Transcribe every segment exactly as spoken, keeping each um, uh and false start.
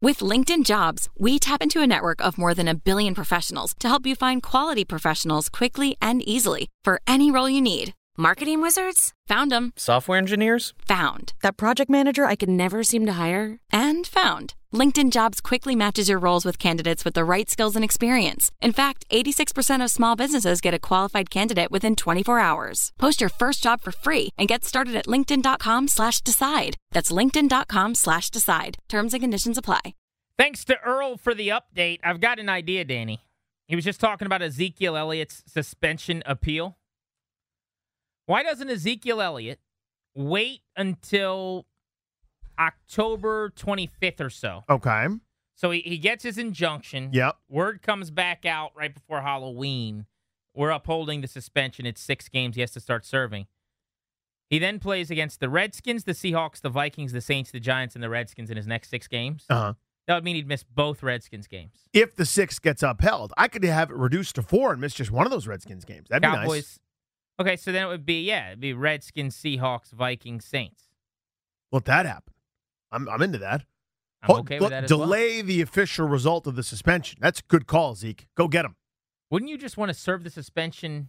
With LinkedIn Jobs, we tap into a network of more than a billion professionals to help you find quality professionals quickly and easily for any role you need. Marketing wizards? Found them. Software engineers? Found. That project manager I could never seem to hire? And found. LinkedIn Jobs quickly matches your roles with candidates with the right skills and experience. In fact, eighty-six percent of small businesses get a qualified candidate within twenty-four hours. Post your first job for free and get started at linkedin.com slash decide. That's linkedin.com slash decide. Terms and conditions apply. Thanks to Earl for the update. I've got an idea, Danny. He was just talking about Ezekiel Elliott's suspension appeal. Why doesn't Ezekiel Elliott wait until October twenty-fifth or so? Okay. So he, he gets his injunction. Yep. Word comes back out right before Halloween. We're upholding the suspension. It's six games. He has to start serving. He then plays against the Redskins, the Seahawks, the Vikings, the Saints, the Giants, and the Redskins in his next six games. Uh-huh. That would mean he'd miss both Redskins games. If the six gets upheld, I could have it reduced to four and miss just one of those Redskins games. That'd Cowboys, be nice. Okay, so then it would be, yeah, it'd be Redskins, Seahawks, Vikings, Saints. Let that happen. I'm I'm into that. I'm Hold- okay look, with that as delay well. the official result of the suspension. That's a good call, Zeke. Go get him. Wouldn't you just want to serve the suspension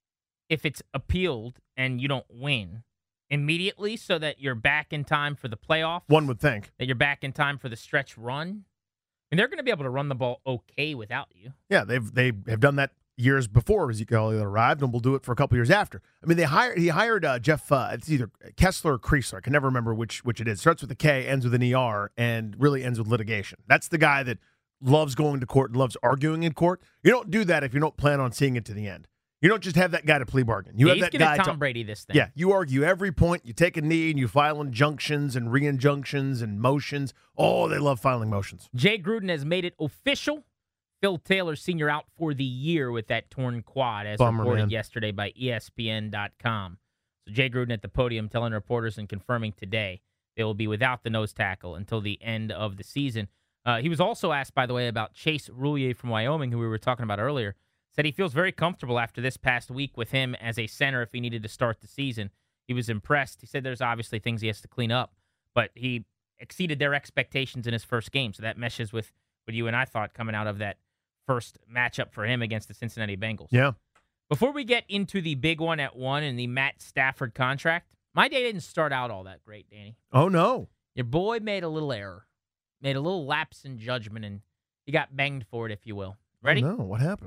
if it's appealed and you don't win immediately so that you're back in time for the playoffs? One would think. That you're back in time for the stretch run? I mean, they're going to be able to run the ball okay without you. Yeah, they've they have done that years before Ezekiel Elliott arrived, and will do it for a couple years after. I mean, they hired he hired uh, Jeff. Uh, it's either Kessler or Kreisler. I can never remember which which it is. Starts with a K, ends with an E R, and really ends with litigation. That's the guy that loves going to court and loves arguing in court. You don't do that if you don't plan on seeing it to the end. You don't just have that guy to plea bargain. You yeah, have he's that gonna guy Tom to, Brady this thing. Yeah, you argue every point. You take a knee and you file injunctions and re-injunctions and motions. Oh, they love filing motions. Jay Gruden has made it official. Phil Taylor Senior out for the year with that torn quad, as Bummer, reported man. yesterday by E S P N dot com. So Jay Gruden at the podium telling reporters and confirming today they will be without the nose tackle until the end of the season. Uh, he was also asked, by the way, about Chase Roulier from Wyoming, who we were talking about earlier. Said he feels very comfortable after this past week with him as a center if he needed to start the season. He was impressed. He said there's obviously things he has to clean up, but he exceeded their expectations in his first game. So that meshes with what you and I thought coming out of that first matchup for him against the Cincinnati Bengals. Yeah. Before we get into the big one at one and the Matt Stafford contract, my day didn't start out all that great, Danny. Oh, no. Your boy made a little error, made a little lapse in judgment, and he got banged for it, if you will. Ready? Oh, no. What happened?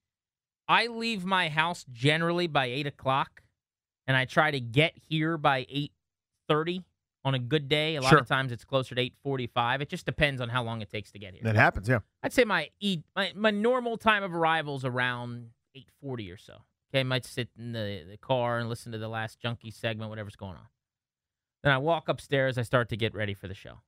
I leave my house generally by eight o'clock, and I try to get here by eight thirty on a good day. A lot Sure. of times it's closer to eight forty-five. It just depends on how long it takes to get here. That happens, yeah. I'd say my, e- my my normal time of arrival is around eight forty or so. Okay, I might sit in the, the car and listen to the last Junkie segment, whatever's going on. Then I walk upstairs. I start to get ready for the show.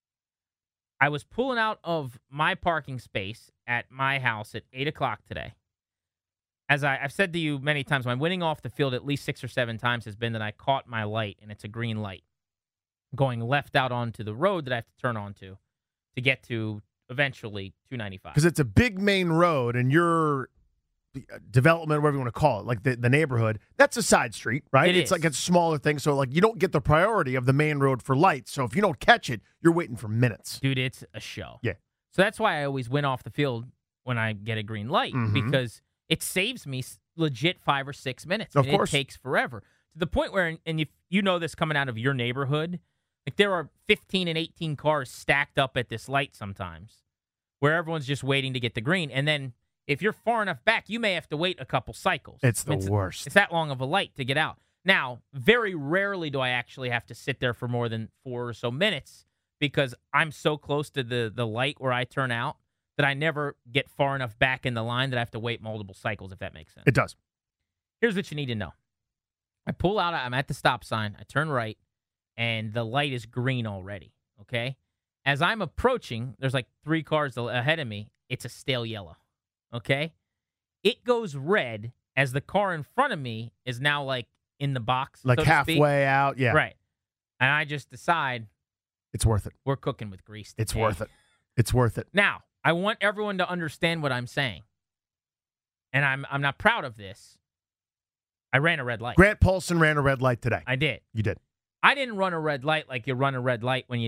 I was pulling out of my parking space at my house at eight o'clock today. As I, I've said to you many times, my winning off the field at least six or seven times has been that I caught my light, and it's a green light, going left out onto the road that I have to turn onto to get to eventually two ninety-five. Because it's a big main road, and your development, whatever you want to call it, like the, the neighborhood, that's a side street, right? It it's is. like it's a smaller thing, so like you don't get the priority of the main road for lights. So if you don't catch it, you're waiting for minutes. Dude, it's a show. Yeah. So that's why I always win off the field when I get a green light, Mhm. because it saves me s- legit five or six minutes. Of and course. It takes forever. To the point where, and if you know this coming out of your neighborhood, like there are fifteen and eighteen cars stacked up at this light sometimes where everyone's just waiting to get the green. And then if you're far enough back, you may have to wait a couple cycles. It's the I mean, worst. It's that long of a light to get out. Now, very rarely do I actually have to sit there for more than four or so minutes because I'm so close to the, the light where I turn out that I never get far enough back in the line that I have to wait multiple cycles, if that makes sense. It does. Here's what you need to know. I pull out, I'm at the stop sign, I turn right, and the light is green already, okay? As I'm approaching, there's like three cars ahead of me. It's a stale yellow, okay? It goes red as the car in front of me is now like in the box, Like so to speak. halfway out, yeah. Right. And I just decide It's worth it. we're cooking with grease today. It's worth it. It's worth it. Now, I want everyone to understand what I'm saying. And I'm I'm not proud of this. I ran a red light. Grant Paulson ran a red light today. I did. You did. I didn't run a red light like you run a red light when you just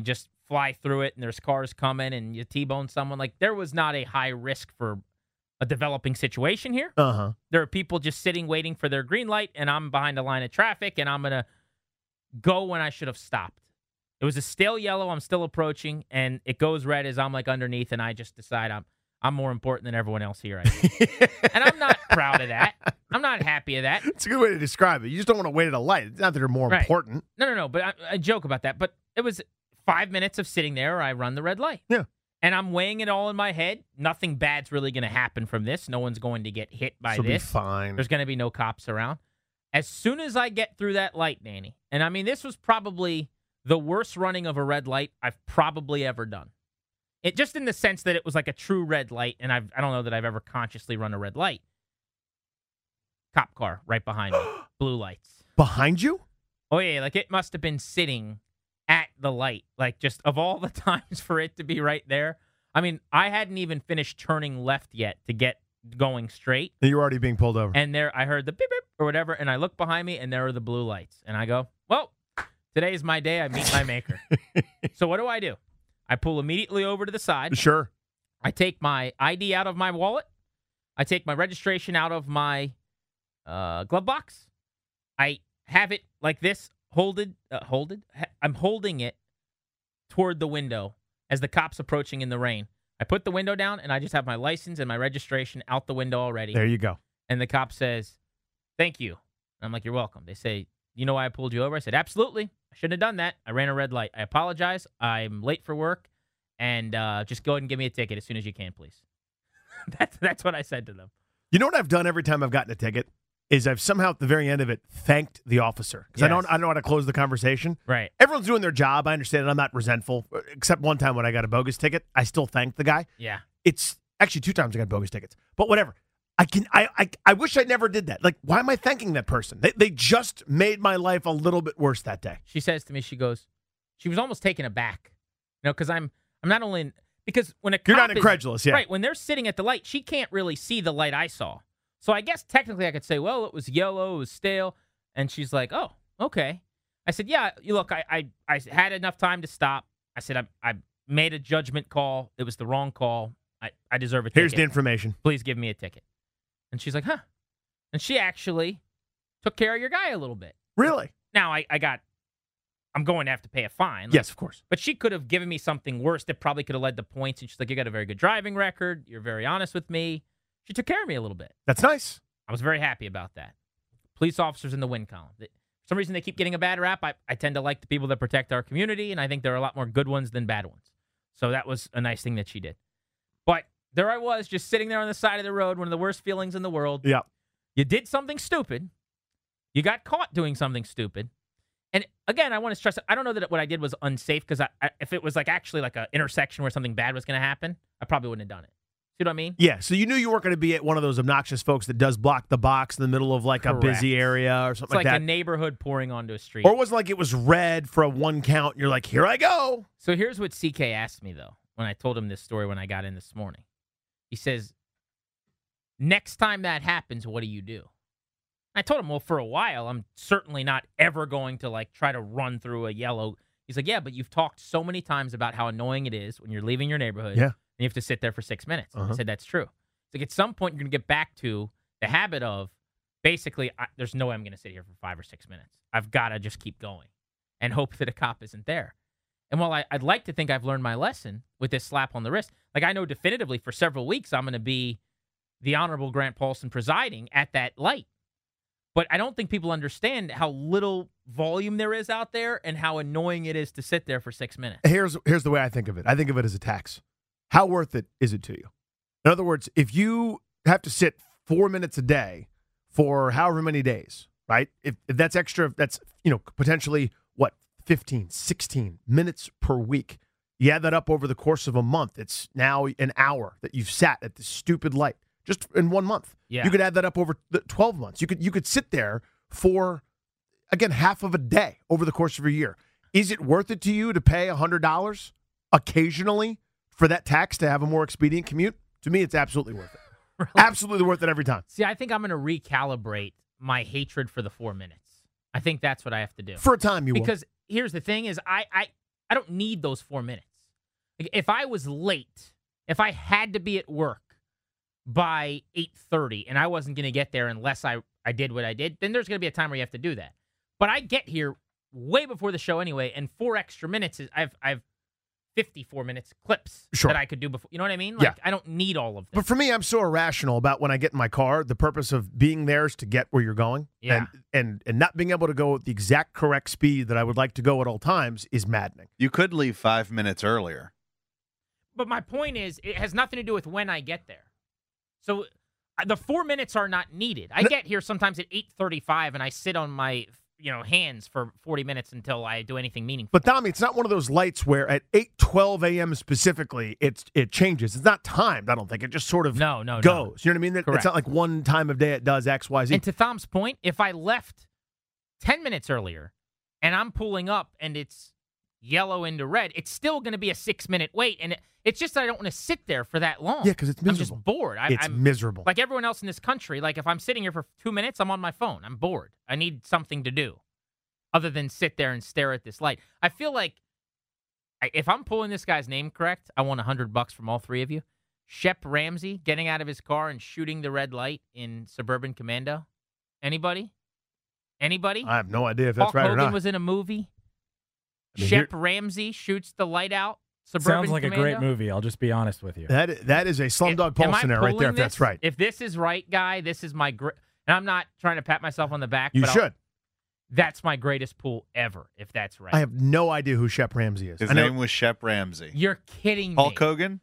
fly through it and there's cars coming and you T-bone someone. Like, there was not a high risk for a developing situation here. Uh-huh. There are people just sitting waiting for their green light, and I'm behind a line of traffic, and I'm going to go when I should have stopped. It was a stale yellow. I'm still approaching, and it goes red as I'm, like, underneath, and I just decide I'm I'm more important than everyone else here. I think. And I'm not proud of that. I'm not happy of that. It's a good way to describe it. You just don't want to wait at a light. It's not that they're more Right. important. No, no, no, but I, I joke about that. But it was five minutes of sitting there, or I run the red light. Yeah. And I'm weighing it all in my head. Nothing bad's really going to happen from this. No one's going to get hit by She'll this. be fine. There's going to be no cops around. As soon as I get through that light, Danny, and I mean, this was probably the worst running of a red light I've probably ever done. It just in the sense that it was like a true red light, and I've, I don't know that I've ever consciously run a red light. Cop car right behind me. Blue lights. Behind you? Oh, yeah, like it must have been sitting at the light. Like, just of all the times for it to be right there. I mean, I hadn't even finished turning left yet to get going straight. You're already being pulled over. And there, I heard the beep, beep, or whatever, and I look behind me, and there are the blue lights. And I go, well, today's my day. I meet my maker. So what do I do? I pull immediately over to the side. Sure. I take my I D out of my wallet. I take my registration out of my uh, glove box. I have it like this, holded, uh, holded. I'm holding it toward the window as the cop's approaching in the rain. I put the window down, and I just have my license and my registration out the window already. There you go. And the cop says, thank you. And I'm like, you're welcome. They say, you know why I pulled you over? I said, absolutely. I shouldn't have done that. I ran a red light. I apologize. I'm late for work. And uh, just go ahead and give me a ticket as soon as you can, please. that's that's what I said to them. You know what I've done every time I've gotten a ticket? Is I've somehow at the very end of it thanked the officer. Because Yes. I don't I don't know how to close the conversation. Right. Everyone's doing their job. I understand it. I'm not resentful. Except one time when I got a bogus ticket, I still thanked the guy. Yeah. It's actually two times I got bogus tickets. But whatever. I can I I, I wish I never did that. Like, why am I thanking that person? They they just made my life a little bit worse that day. She says to me, she goes, she was almost taken aback. You know, because I'm I'm not only, because when a cop You're not is- incredulous, yeah. Right, when they're sitting at the light, she can't really see the light I saw. So I guess technically I could say, well, it was yellow, it was stale. And she's like, oh, okay. I said, yeah, you look, I I, I had enough time to stop. I said, I, I made a judgment call. It was the wrong call. I, I deserve a ticket. Here's the information. Please give me a ticket. And she's like, huh. And she actually took care of your guy a little bit. Really? Now, I, I got, I'm going to have to pay a fine. Like, Yes, of course. but she could have given me something worse that probably could have led to points. And she's like, you got a very good driving record. You're very honest with me. She took care of me a little bit. That's nice. I was very happy about that. Police officers in the win column. They, for some reason, they keep getting a bad rap. I, I tend to like the people that protect our community, and I think there are a lot more good ones than bad ones. So that was a nice thing that she did. But there I was, just sitting there on the side of the road, one of the worst feelings in the world. Yeah. You did something stupid. You got caught doing something stupid. And again, I want to stress, I don't know that what I did was unsafe, because I, I, if it was like actually like an intersection where something bad was going to happen, I probably wouldn't have done it. See what I mean? Yeah, so you knew you weren't going to be at one of those obnoxious folks that does block the box in the middle of like Correct. a busy area or It's something like like a that. neighborhood pouring onto a street. Or it wasn't like it was red for a one count. And you're like, here I go. So here's what C K asked me, though, when I told him this story when I got in this morning. He says, next time that happens, what do you do? I told him, well, for a while, I'm certainly not ever going to, like, try to run through a yellow. He's like, yeah, but you've talked so many times about how annoying it is when you're leaving your neighborhood. Yeah. And you have to sit there for six minutes. Uh-huh. I said, that's true. It's like, at some point, you're going to get back to the habit of, basically, I, there's no way I'm going to sit here for five or six minutes. I've got to just keep going and hope that a cop isn't there. And while I, I'd like to think I've learned my lesson with this slap on the wrist, like I know definitively for several weeks I'm going to be the Honorable Grant Paulson presiding at that light. But I don't think people understand how little volume there is out there and how annoying it is to sit there for six minutes. Here's here's the way I think of it. I think of it as a tax. How worth it is it to you? In other words, if you have to sit four minutes a day for however many days, right? If, if that's extra, that's, you know, potentially, what, fifteen, sixteen minutes per week. You add that up over the course of a month. It's now an hour that you've sat at this stupid light just in one month. Yeah. You could add that up over the twelve months. You could you could sit there for, again, half of a day over the course of a year. Is it worth it to you to pay one hundred dollars occasionally for that tax to have a more expedient commute? To me, it's absolutely worth it. Really? Absolutely worth it every time. See, I think I'm going to recalibrate my hatred for the four minutes. I think that's what I have to do. For a time, you will. Because here's the thing is I, I I don't need those four minutes. Like, if I was late, if I had to be at work by eight thirty and I wasn't going to get there unless I, I did what I did, then there's going to be a time where you have to do that. But I get here way before the show anyway, and four extra minutes is I've I've fifty-four minutes clips sure. that I could do before. You know what I mean? Like, yeah. I don't need all of this. But for me, I'm so irrational about when I get in my car. The purpose of being there is to get where you're going. Yeah. And, and, and not being able to go at the exact correct speed that I would like to go at all times is maddening. You could leave five minutes earlier. But my point is, it has nothing to do with when I get there. So uh, the four minutes are not needed. I get here sometimes at eight thirty-five, and I sit on my you know hands for forty minutes until I do anything meaningful. But, Tommy, it's not one of those lights where at eight twelve a.m. specifically, it's it changes. It's not timed, I don't think. It just sort of no, no, goes. No. You know what I mean? Correct. It's not like one time of day it does X, Y, Z. And to Tom's point, if I left ten minutes earlier and I'm pulling up and it's yellow into red, it's still going to be a six-minute wait. And it, it's just that I don't want to sit there for that long. Yeah, because it's miserable. I'm just bored. I, it's I'm, miserable. Like everyone else in this country, like if I'm sitting here for two minutes, I'm on my phone. I'm bored. I need something to do other than sit there and stare at this light. I feel like I, if I'm pulling this guy's name correct, I want one hundred bucks from all three of you. Shep Ramsey getting out of his car and shooting the red light in Suburban Commando. Anybody? Anybody? I have no idea if that's Hulk right Hogan or not. was in a movie. I mean, Shep here- Ramsey shoots the light out. Suburban Sounds like Commando. a great movie. I'll just be honest with you. That, that is a Slumdog Am Paul I scenario right pulling there, if this? that's right. If this is right, guy, this is my great. And I'm not trying to pat myself on the back. You but I'll- should. That's my greatest pull ever, if that's right. I have no idea who Shep Ramsey is. His I know- name was Shep Ramsey. You're kidding me. Hulk Hogan?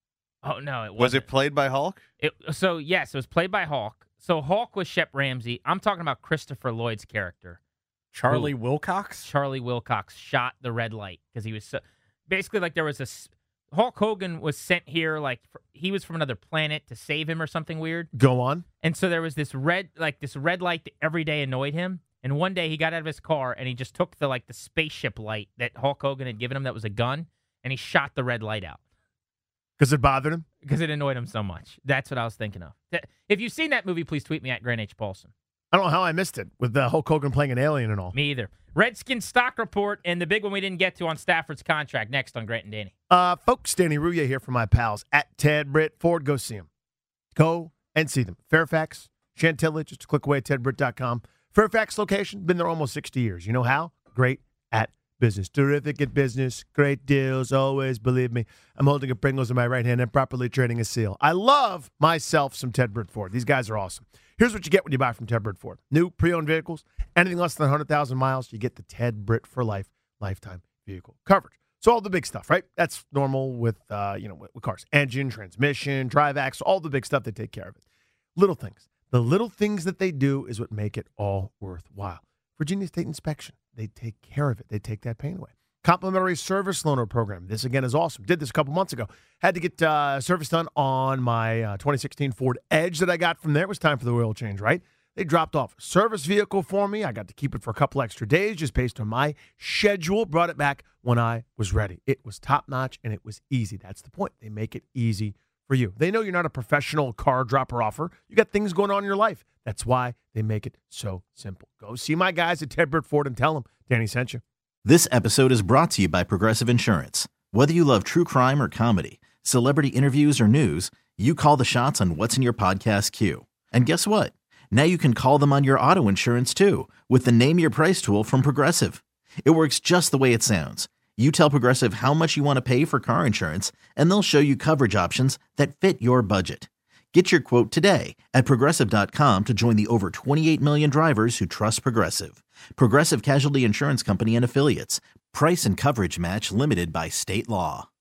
Oh, no, it wasn't. Was it played by Hulk? It, so, yes, it was played by Hulk. So, Hulk was Shep Ramsey. I'm talking about Christopher Lloyd's character. Charlie Who- Wilcox? Charlie Wilcox shot the red light because he was so, basically like there was a s- Hulk Hogan was sent here like for, he was from another planet to save him or something weird. Go on. And so there was this red like this red light that every day annoyed him. And one day he got out of his car and he just took the like the spaceship light that Hulk Hogan had given him that was a gun and he shot the red light out Because it bothered him? because it annoyed him so much. That's what I was thinking of. Th- If you've seen that movie, please tweet me at Grant H. Paulson. I don't know how I missed it with the Hulk Hogan playing an alien and all. Me either. Redskins stock report and the big one we didn't get to on Stafford's contract next on Grant and Danny. Uh, folks, Danny Rouillet here for my pals at Ted Britt Ford. Go see them. Go and see them. Fairfax, Chantilly, just a click away at ted britt dot com. Fairfax location, been there almost sixty years. You know how? Great at business. Terrific at business. Great deals. Always, believe me. I'm holding a Pringles in my right hand and properly trading a seal. I love myself some Ted Britt Ford. These guys are awesome. Here's what you get when you buy from Ted Britt Ford. New pre-owned vehicles, anything less than one hundred thousand miles, you get the Ted Britt for life lifetime vehicle coverage. So all the big stuff, right? That's normal with, uh, you know, with, with cars. Engine, transmission, drive axle, all the big stuff, they take care of it. Little things. The little things that they do is what make it all worthwhile. Virginia State Inspection, they take care of it. They take that pain away. Complimentary service loaner program. This, again, is awesome. Did this a couple months ago. Had to get uh, service done on my uh, twenty sixteen Ford Edge that I got from there. It was time for the oil change, right? They dropped off a service vehicle for me. I got to keep it for a couple extra days just based on my schedule. Brought it back when I was ready. It was top-notch, and it was easy. That's the point. They make it easy for you. They know you're not a professional car dropper-offer. You got things going on in your life. That's why they make it so simple. Go see my guys at Ted Britt Ford and tell them Danny sent you. This episode is brought to you by Progressive Insurance. Whether you love true crime or comedy, celebrity interviews or news, you call the shots on what's in your podcast queue. And guess what? Now you can call them on your auto insurance too with the Name Your Price tool from Progressive. It works just the way it sounds. You tell Progressive how much you want to pay for car insurance, and they'll show you coverage options that fit your budget. Get your quote today at Progressive dot com to join the over twenty-eight million drivers who trust Progressive. Progressive Casualty Insurance Company and Affiliates. Price and coverage match limited by state law.